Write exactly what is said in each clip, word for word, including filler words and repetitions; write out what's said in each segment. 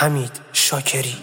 حمید شاکری.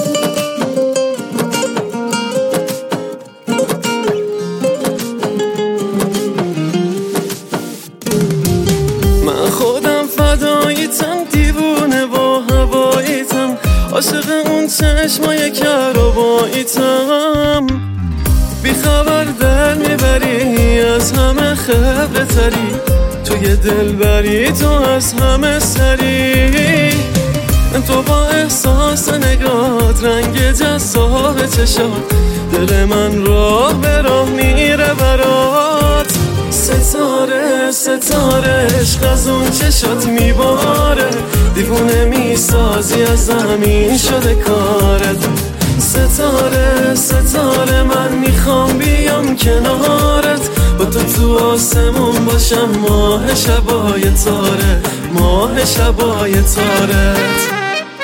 من خودم فداییتم، دیوونه با هواییتم، عاشق اون چشمای کرباییتم. بی خبر در میبری، از همه خبره تری، توی دل بری، تو از همه سری. تو با احساس نگات، رنگ جذاب چشات، دل من راه به راه میره برات. ستاره ستاره عشق از اون چشات میباره، دیوونه میسازی، از زمین شده کارت. ستاره ستاره من میخوام بیام کنارت، با تو تو آسمون باشم، ماه شبای تاره، ماه شبای تارت.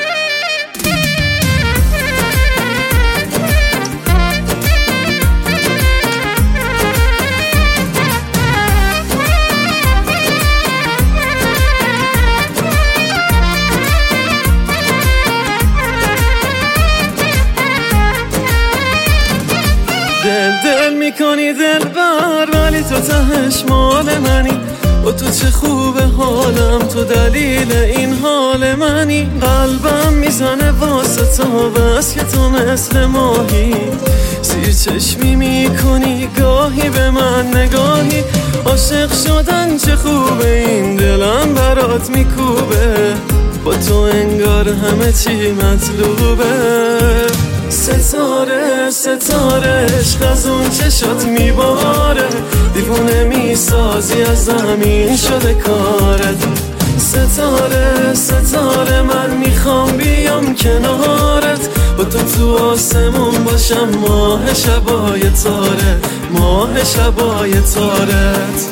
دل دل میکنی دل بر، ولی تو تهش مال منی. با تو چه خوبه حالم، تو دلیل این حال منی. قلبم میزنه واسه تا، بس که تو مثل ماهی. زیر چشمی میکنی گاهی به من نگاهی. عاشق شدن چه خوبه، این دلم برات میکوبه. با تو انگار همه چی مطلوبه. ستاره ستاره عشق از اون چشات میباره، دیوونه میسازی، از زمین شده کارت. ستاره ستاره من میخوام بیام کنارت، با تو تو آسمون باشم، ماه شبای تاره، ماه شبای تارت.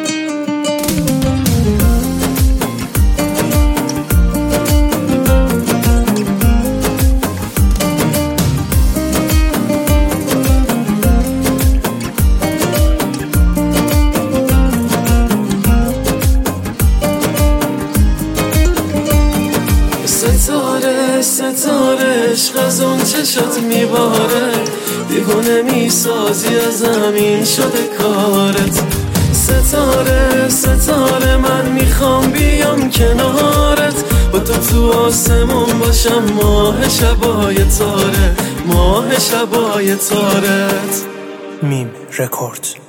ستاره ستاره عشق از اون چشات میباره، دیوونه میسازی، از زمین شده کارت. ستاره ستاره من میخوام بیام کنارت، با تو تو آسمون باشم، ماه شبای تاره، ماه شبای تارت. میم رکورد.